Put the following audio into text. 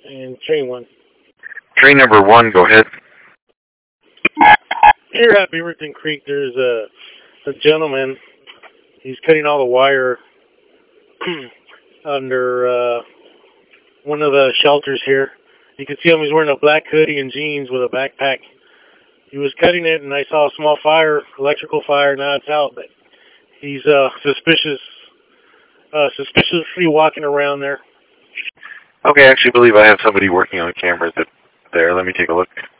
and train 1. Train number 1, go ahead. Here at Beaverton Creek, there's a gentleman. He's cutting all the wire under one of the shelters here. You can see him. He's wearing a black hoodie and jeans with a backpack. He was cutting it, and I saw a small fire, electrical fire. Now it's out, but he's suspiciously walking around there. Okay, I actually believe I have somebody working on cameras there. Let me take a look.